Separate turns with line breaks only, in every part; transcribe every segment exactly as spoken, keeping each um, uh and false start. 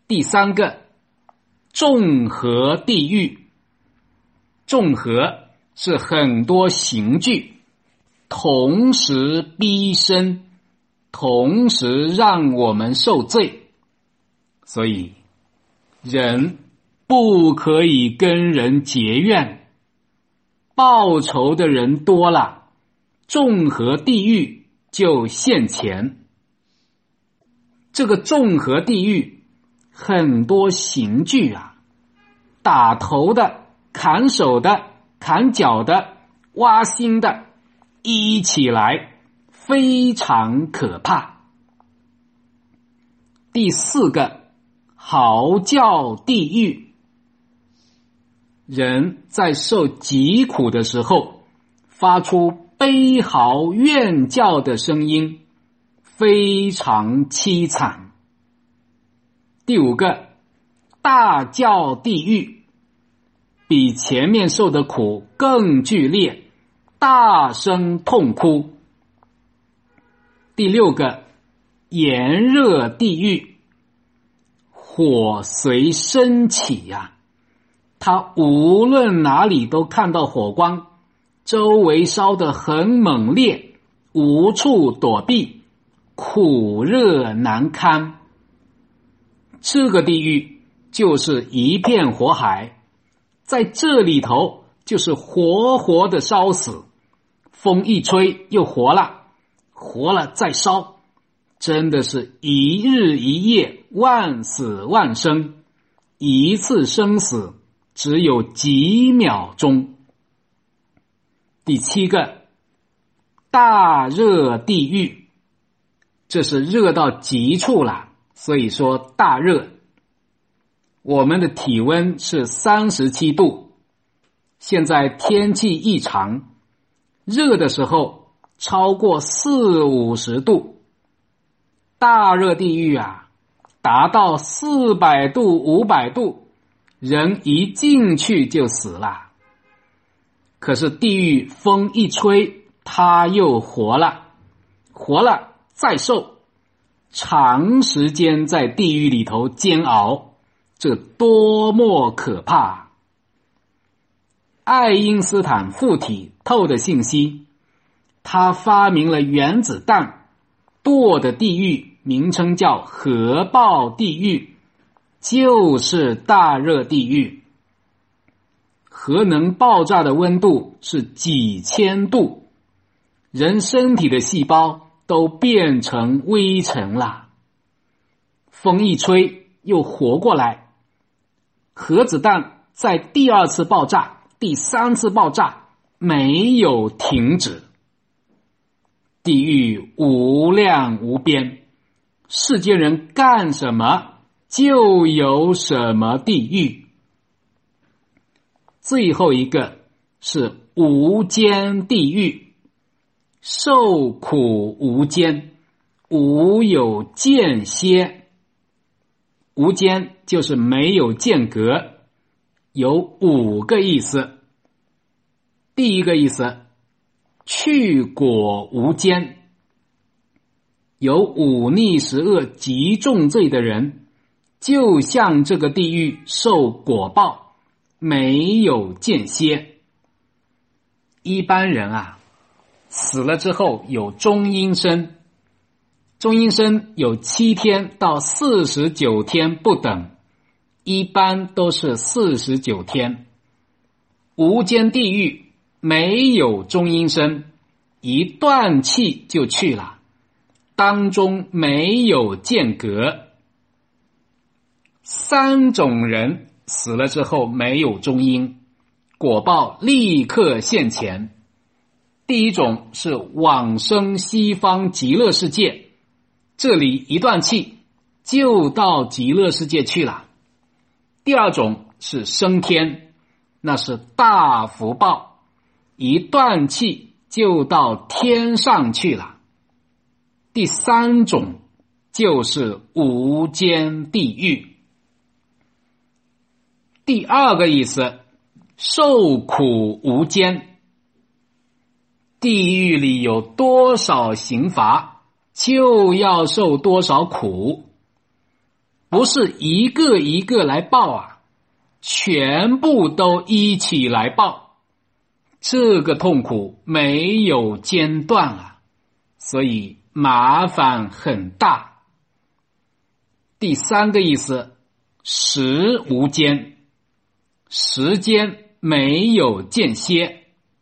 第三个，众合地狱。众合是很多刑具同时逼身，同时让我们受罪，所以人不可以跟人结怨，报仇的人多了，众合地狱就现前。这个众合地狱很多刑具啊，打头的、砍手的、砍脚的、挖心的，一起来非常可怕。第四个，嚎叫地狱。人在受疾苦的时候发出悲嚎怨叫的声音，非常凄惨。第五个，大叫地狱，比前面受的苦更剧烈，大声痛哭。第六个，炎热地狱，火随升起呀、啊，他无论哪里都看到火光，周围烧得很猛烈，无处躲避，苦热难堪。这个地狱就是一片火海，在这里头就是活活的烧死，风一吹又活了，活了再烧，真的是一日一夜，万死万生，一次生死只有几秒钟。第七个，大热地狱，这是热到极处了，所以说大热。我们的体温是三十七度，现在天气异常，热的时候超过四五十度。大热地狱啊，达到四百度、五百度，人一进去就死了。可是地狱风一吹，他又活了，活了再受，长时间在地狱里头煎熬，这多么可怕！爱因斯坦附体透的信息，他发明了原子弹，堕的地狱名称叫核爆地狱，就是大热地狱。核能爆炸的温度是几千度，人身体的细胞都变成微尘了，风一吹又活过来。核子弹在第二次爆炸、第三次爆炸没有停止。地狱无量无边，世间人干什么就有什么地狱。最后一个是无间地狱，受苦无间，无有间歇。无间就是没有间隔，有五个意思。第一个意思，去果无间，有忤逆十恶极重罪的人，就像这个地狱受果报，没有间歇。一般人啊，死了之后有中阴身，中阴身有七天到四十九天不等，一般都是四十九天。无间地狱没有中阴身，一断气就去了，当中没有间隔。三种人死了之后没有中阴，果报立刻现前。第一种是往生西方极乐世界，这里一断气就到极乐世界去了。第二种是升天，那是大福报，一断气就到天上去了。第三种就是无间地狱。第二个意思，受苦无间。地狱里有多少刑罚，就要受多少苦。 不是一个一个来报啊，全部都一起来报，这个痛苦没有间断啊，所以麻烦很大。第三个意思，时无间，时间没有间歇。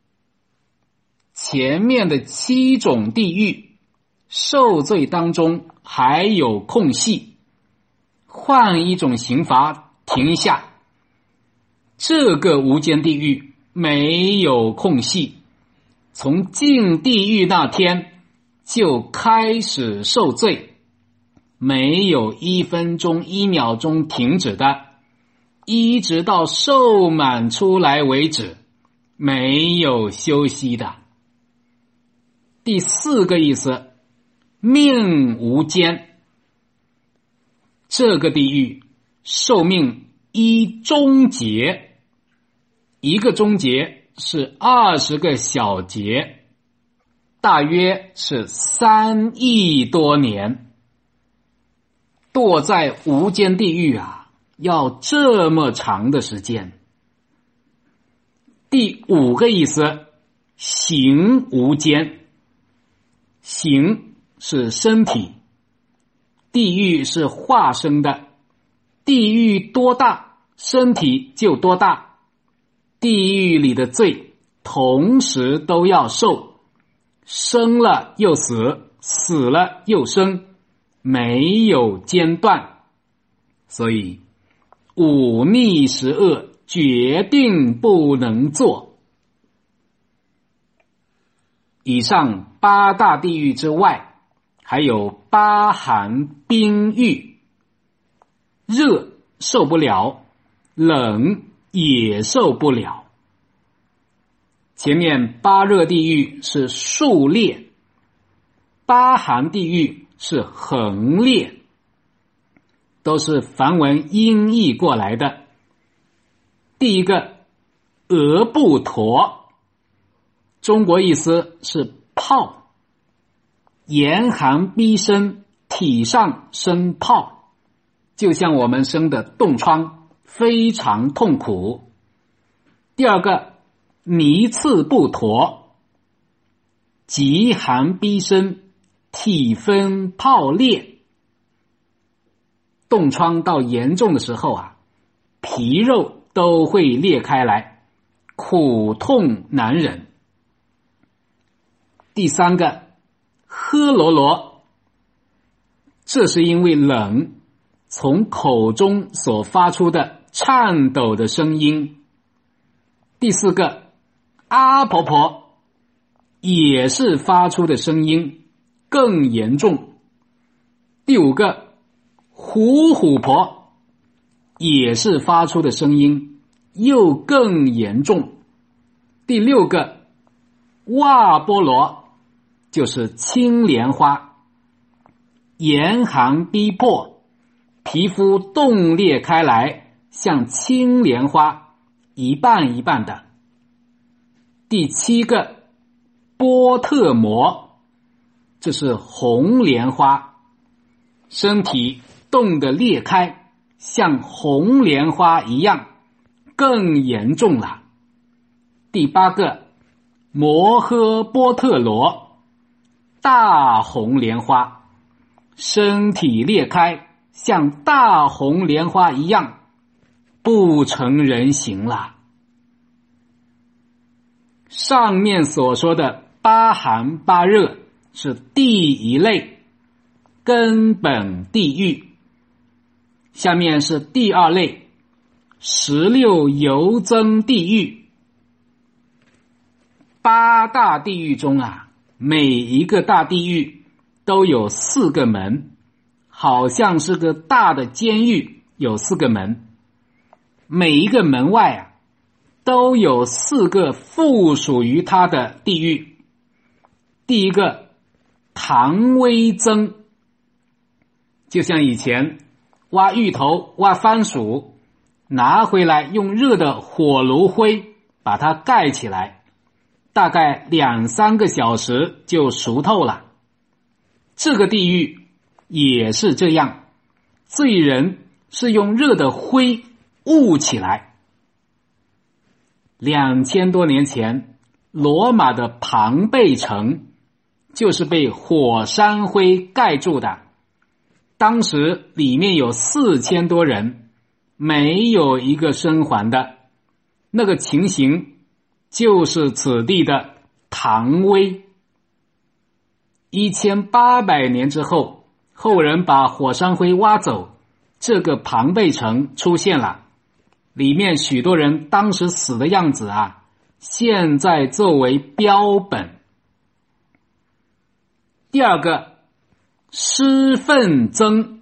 前面的七种地狱受罪当中还有空隙，换一种刑罚停一下。这个无间地狱没有空隙，从进地狱那天就开始受罪，没有一分钟一秒钟停止的，一直到受满出来为止，没有休息的。第四个意思，命无间，这个地狱寿命一中节，一个中节是二十个小节，大约是三亿多年。堕在无间地狱啊，要这么长的时间。第五个意思，形无间，形是身体，地狱是化生的，地狱多大，身体就多大，地狱里的罪同时都要受，生了又死，死了又生，没有间断，所以忤逆十恶决定不能做。以上八大地狱之外，还有八寒冰狱，热受不了，冷也受不了。前面八热地狱是竖列，八寒地狱是横列，都是梵文音译过来的。第一个额不陀，中国意思是泡，严寒逼身，体上生泡，就像我们生的冻疮，非常痛苦。第二个尼次不陀，极寒逼身，体分泡裂，冻疮到严重的时候啊，皮肉都会裂开来，苦痛难忍。第三个呵罗罗，这是因为冷，从口中所发出的颤抖的声音。第四个阿婆婆，也是发出的声音，更严重。第五个虎虎婆，也是发出的声音，又更严重。第六个哇波罗，就是青莲花，严寒逼迫，皮肤冻裂开来，像青莲花一半一半的。第七个波特摩，这是红莲花，身体冻得裂开，像红莲花一样，更严重了。第八个摩诃波特罗，大红莲花，身体裂开，像大红莲花一样，不成人形了。上面所说的八寒八热是第一类，根本地狱。下面是第二类，十六游增地狱。八大地狱中啊，每一个大地狱都有四个门，好像是个大的监狱，有四个门。每一个门外啊，都有四个附属于它的地狱。第一个唐微增，就像以前挖芋头、挖番薯，拿回来用热的火炉灰把它盖起来，大概两三个小时就熟透了。这个地狱也是这样，罪人是用热的灰雾起来。两千多年前，罗马的庞贝城就是被火山灰盖住的，当时里面有四千多人，没有一个生还的。那个情形就是此地的唐威。一千八百年之后，后人把火山灰挖走，这个庞贝城出现了，里面许多人当时死的样子啊，现在作为标本。第二个，尸粪蒸，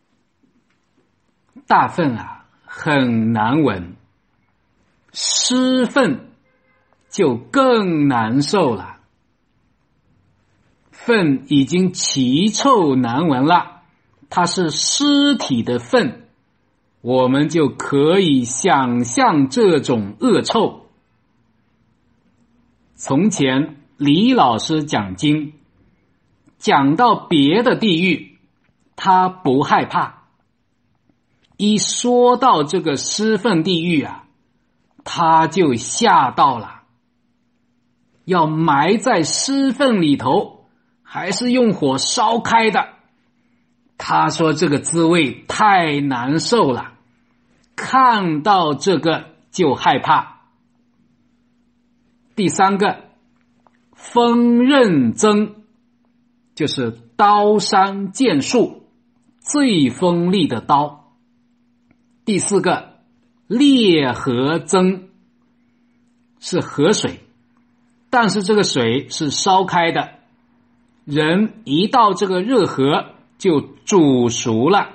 大粪啊很难闻，尸粪就更难受了。粪已经奇臭难闻了，它是尸体的粪，我们就可以想象这种恶臭。从前李老师讲经，讲到别的地狱，他不害怕，一说到这个尸粪地狱啊，他就吓到了，要埋在尸粪里头，还是用火烧开的。他说这个滋味太难受了，看到这个就害怕。第三个，锋刃增，就是刀山剑树，最锋利的刀。第四个，烈河增，是河水，但是这个水是烧开的，人一到这个热河就煮熟了。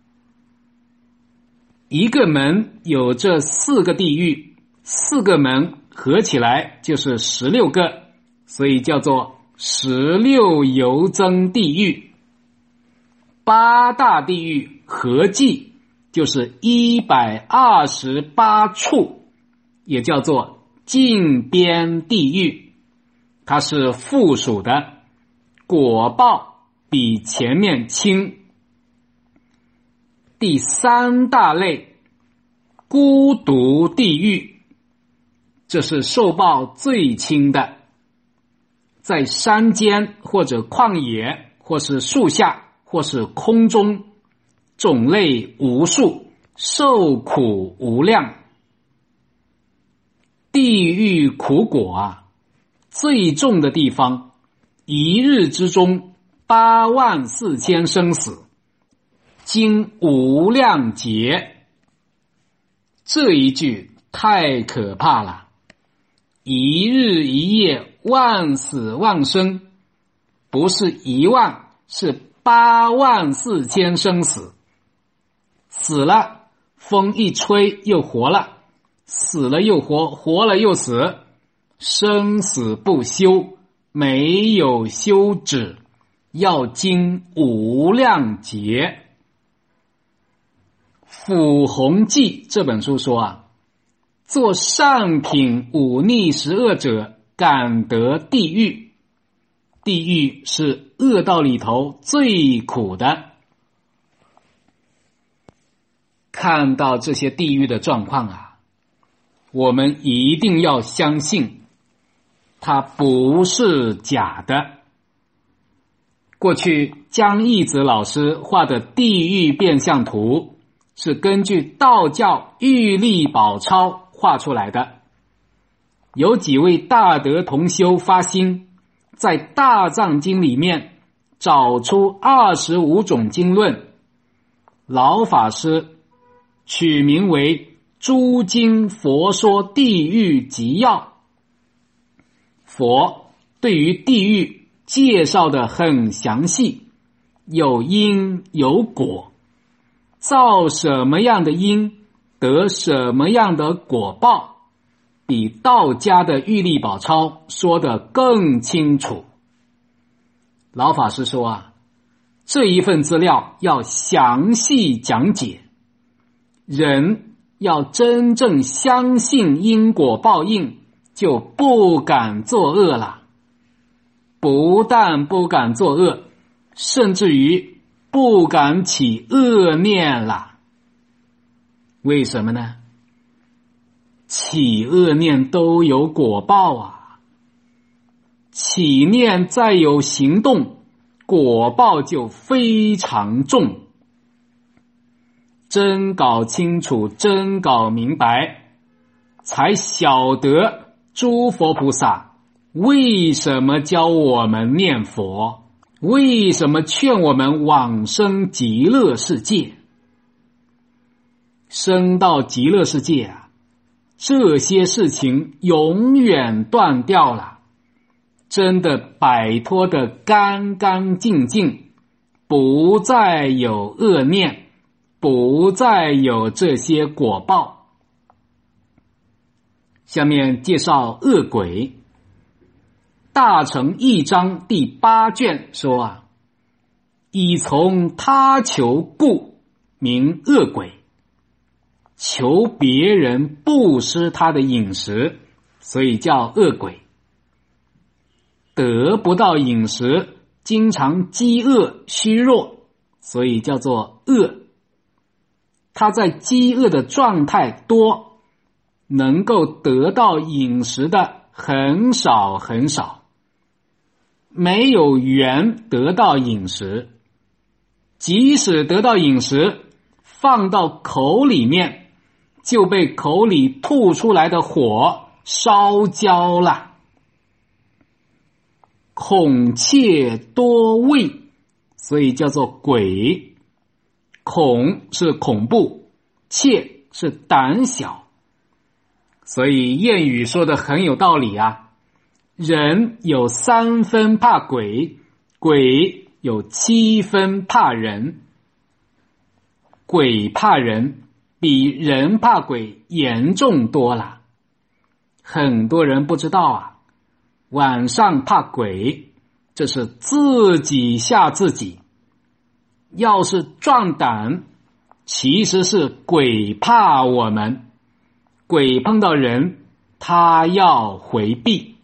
一个门有这四个地狱，四个门合起来就是十六个，所以叫做十六油增地狱。八大地狱合计就是一百二十八处，也叫做禁边地狱，它是附属的，果报比前面轻。第三大类，孤独地狱，这是受报最轻的，在山间或者旷野或是树下或是空中，种类无数，受苦无量。地狱苦果啊，最重的地方，一日之中八万四千生死，经无量劫。这一句太可怕了，一日一夜万死万生，不是一万，是八万四千生死。死了，风一吹又活了，死了又活，活了又死，生死不休，没有休止，要经无量劫。辅弘记这本书说啊，做善品忤逆十恶者，感得地狱。地狱是恶道里头最苦的。看到这些地狱的状况啊，我们一定要相信，它不是假的。过去江义子老师画的地狱变相图，是根据道教玉历宝钞画出来的。有几位大德同修发心，在大藏经里面找出二十五种经论，老法师取名为诸经佛说地狱集要。佛对于地狱介绍的很详细，有因有果，造什么样的因得什么样的果报，比道家的玉历宝钞说得更清楚。老法师说啊，这一份资料要详细讲解，人要真正相信因果报应，就不敢作恶了。不但不敢作恶，甚至于不敢起恶念了。 为什么呢？起恶念都有果报啊，起念再有行动，果报就非常重。真搞清楚，真搞明白，才晓得诸佛菩萨为什么教我们念佛，为什么劝我们往生极乐世界。生到极乐世界啊，这些事情永远断掉了，真的摆脱得干干净净，不再有恶念，不再有这些果报。下面介绍恶鬼。大乘一章第八卷说啊，以从他求故，名恶鬼。求别人布施他的饮食，所以叫恶鬼。得不到饮食，经常饥饿虚弱，所以叫做饿。他在饥饿的状态多，能够得到饮食的很少很少，没有缘得到饮食，即使得到饮食，放到口里面就被口里吐出来的火烧焦了。恐怯多畏，所以叫做鬼。恐是恐怖，怯是胆小，所以谚语说的很有道理啊。人有三分怕鬼，鬼有七分怕人。鬼怕人比人怕鬼严重多了。很多人不知道啊，晚上怕鬼，这是自己吓自己。要是壮胆，其实是鬼怕我们。鬼碰到人，他要回避。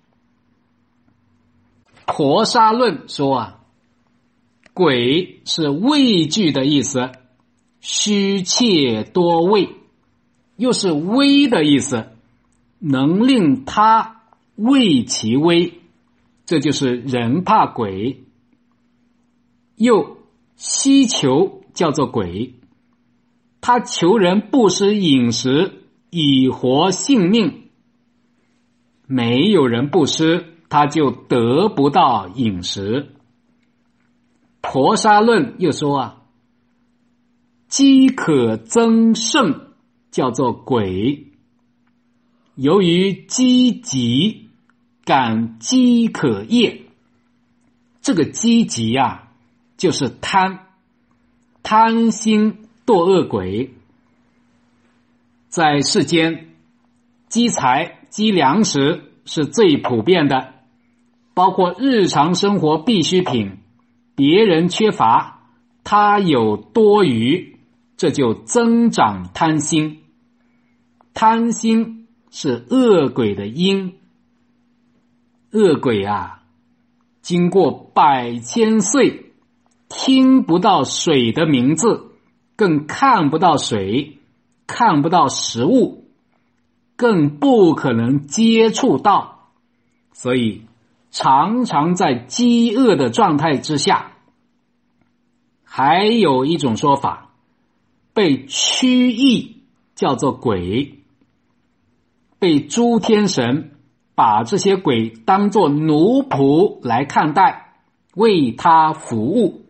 婆沙论说啊，鬼是畏惧的意思，虚怯多畏，又是威的意思，能令他畏其威，这就是人怕鬼。又希求叫做鬼，他求人布施饮食以活性命，没有人布施，他就得不到饮食。婆沙论又说啊，饥渴增盛叫做鬼，由于饥急感饥渴业，这个饥急啊就是贪，贪心堕恶鬼。在世间，积财积粮食是最普遍的，包括日常生活必需品，别人缺乏，他有多余，这就增长贪心。贪心是恶鬼的因。恶鬼啊，经过百千岁，听不到水的名字，更看不到水，看不到食物，更不可能接触到，所以常常在饥饿的状态之下。还有一种说法，被驱役叫做鬼，被诸天神把这些鬼当作奴仆来看待，为他服务。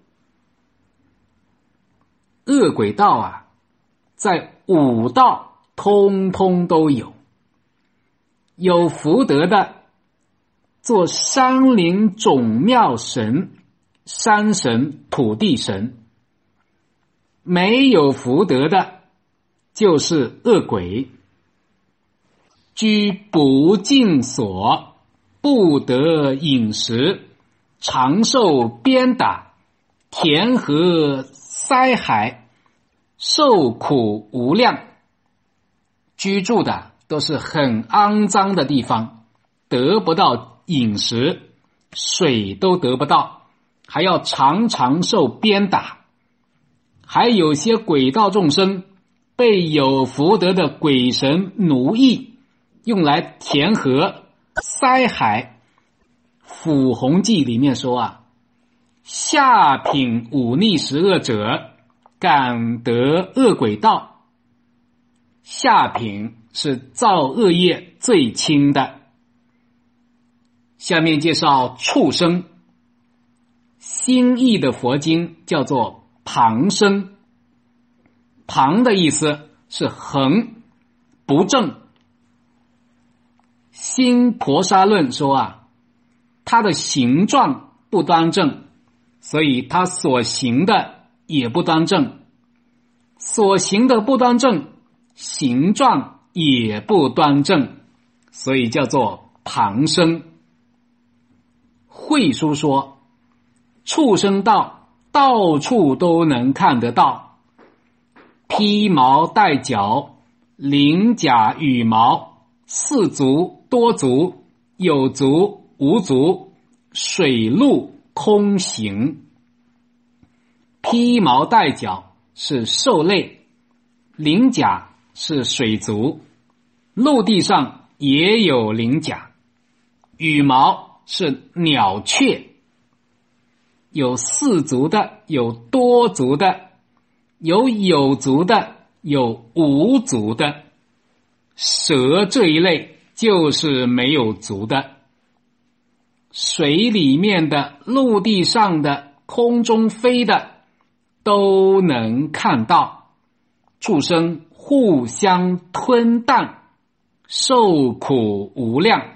恶鬼道啊，在五道通通都有。有福德的做山林种庙神、山神、土地神，没有福德的就是恶鬼。居不净所，不得饮食，长受鞭打，田禾塞海，受苦无量。居住的都是很肮脏的地方，得不到饮食，水都得不到，还要常常受鞭打。还有些鬼道众生被有福德的鬼神奴役，用来填河塞海。辅弘记里面说啊，下品忤逆十恶者，感得恶鬼道。下品是造恶业最轻的。下面介绍畜生。新译的佛经叫做旁生，旁的意思是横不正。新婆沙论说啊，它的形状不端正，所以它所行的也不端正，所行的不端正，形状也不端正，所以叫做旁生。慧书说，畜生道到处都能看得到，披毛带角，鳞甲羽毛，四足多足，有足无足，水陆空行。披毛带角是兽类，鳞甲是水族，陆地上也有鳞甲，羽毛是鸟雀，有四足的，有多足的，有有足的，有无足的。蛇这一类就是没有足的。水里面的、陆地上的、空中飞的都能看到，畜生互相吞啖，受苦无量。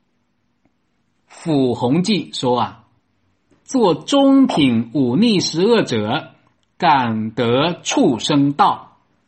辅弘记说啊，做中品忤逆十恶者，感得畜生道。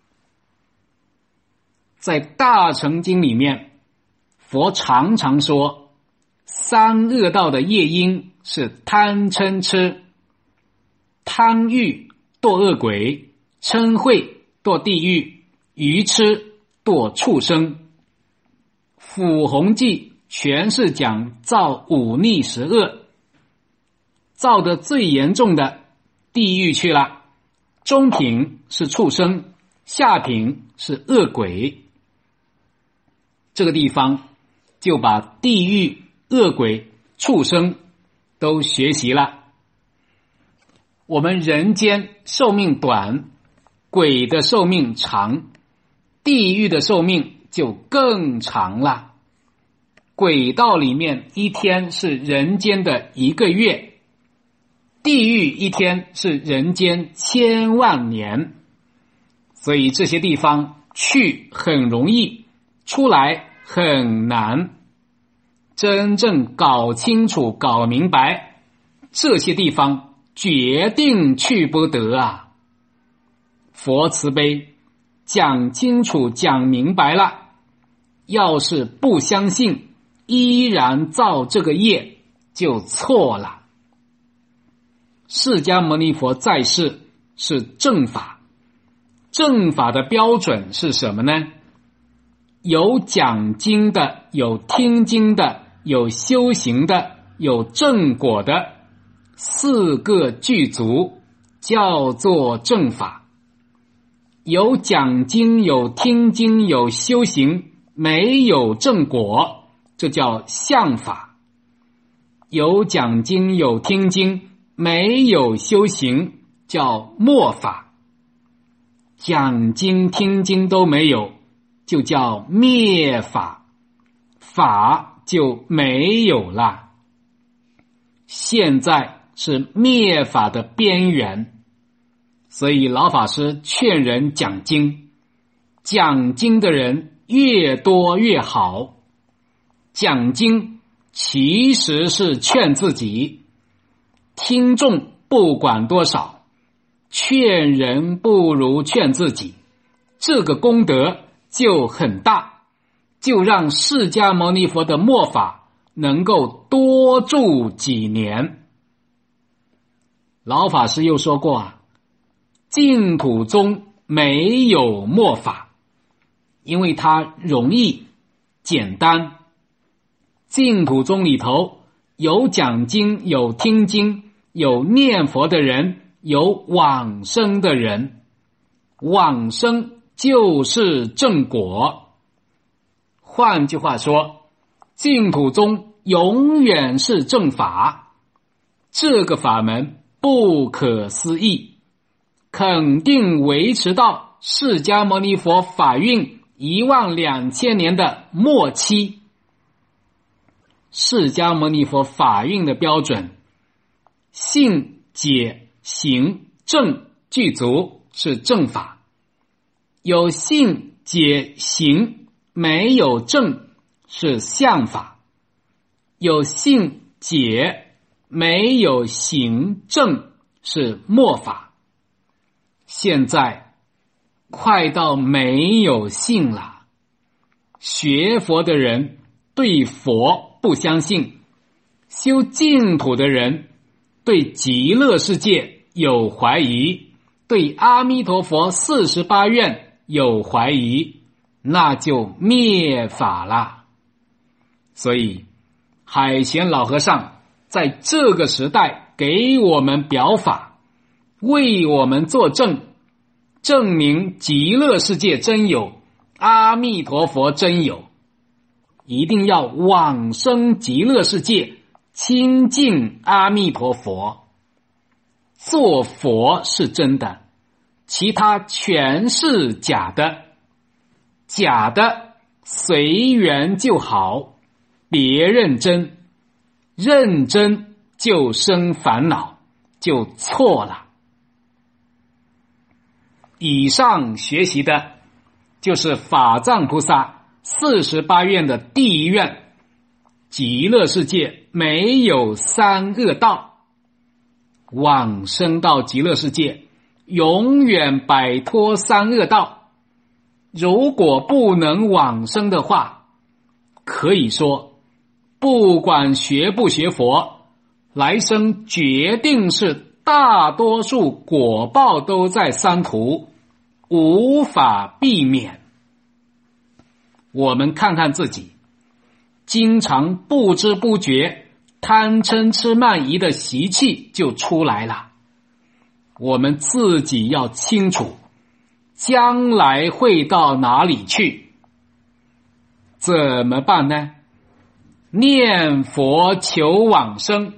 在大乘经里面，佛常常说，三恶道的业因是贪嗔痴。贪欲堕恶鬼，嗔恚堕地狱，愚痴堕畜生。辅弘记全是讲造忤逆十恶，造的最严重的地狱去了，中品是畜生，下品是恶鬼。这个地方就把地狱、恶鬼、畜生都学习了。我们人间寿命短，鬼的寿命长，地狱的寿命就更长了。鬼道里面一天是人间的一个月，地狱一天是人间千万年，所以这些地方去很容易，出来很难。真正搞清楚、搞明白，这些地方决定去不得啊！佛慈悲，讲清楚、讲明白了，要是不相信，依然造这个业，就错了。释迦牟尼佛在世是正法，正法的标准是什么呢？有讲经的，有听经的，有修行的，有正果的，四个具足，叫做正法。有讲经，有听经，有修行，没有正果，这叫相法。有讲经，有听经，没有修行，叫末法。讲经听经都没有，就叫灭法，法就没有了。现在是灭法的边缘，所以老法师劝人讲经，讲经的人越多越好。讲经其实是劝自己，听众不管多少，劝人不如劝自己，这个功德就很大，就让释迦牟尼佛的末法能够多住几年。老法师又说过啊，净土中没有末法，因为它容易简单。净土宗里头有讲经，有听经，有念佛的人，有往生的人。往生就是正果。换句话说，净土宗永远是正法，这个法门不可思议，肯定维持到释迦牟尼佛法运一万两千年的末期。释迦牟尼佛法运的标准，信解行正具足是正法，有信解行没有正是相法，有信解没有行正是末法。现在快到没有信了，学佛的人对佛不相信，修净土的人对极乐世界有怀疑，对阿弥陀佛四十八愿有怀疑，那就灭法了。所以海贤老和尚在这个时代给我们表法，为我们作证，证明极乐世界真有，阿弥陀佛真有，一定要往生极乐世界，亲近阿弥陀佛。做佛是真的，其他全是假的，假的随缘就好，别认真，认真就生烦恼，就错了。以上学习的就是法藏菩萨四十八愿的第一愿，极乐世界没有三恶道，往生到极乐世界永远摆脱三恶道。如果不能往生的话，可以说不管学不学佛，来生决定是大多数果报都在三途，无法避免。我们看看自己，经常不知不觉贪嗔痴慢疑的习气就出来了。我们自己要清楚，将来会到哪里去？怎么办呢？念佛求往生。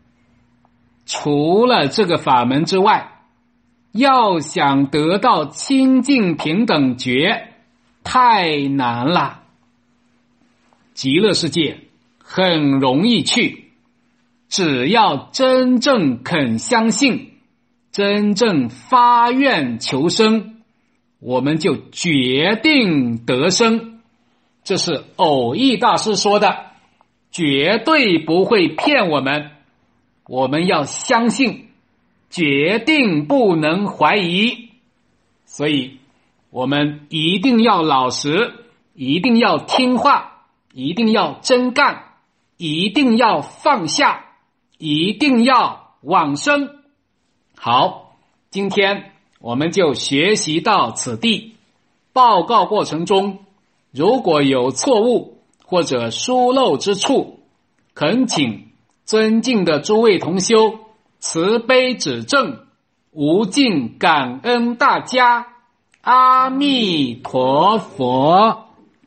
除了这个法门之外，要想得到清净平等觉，太难了。极乐世界很容易去，只要真正肯相信，真正发愿求生，我们就决定得生。这是偶益大师说的，绝对不会骗我们。我们要相信，决定不能怀疑。所以我们一定要老实，一定要听话，一定要真干，一定要放下，一定要往生。好，今天我们就学习到此地。报告过程中如果有错误或者疏漏之处，恳请尊敬的诸位同修慈悲指正，无尽感恩大家。阿弥陀佛。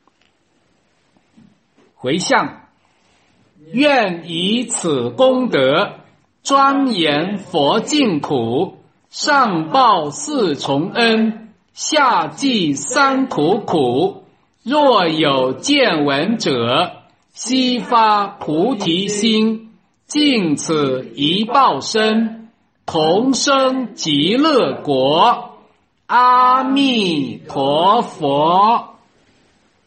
回向，愿以此功德庄严佛净土，上报四重恩，下济三途苦。若有见闻者，悉发菩提心，尽此一报身，同生极乐国。阿弥陀佛。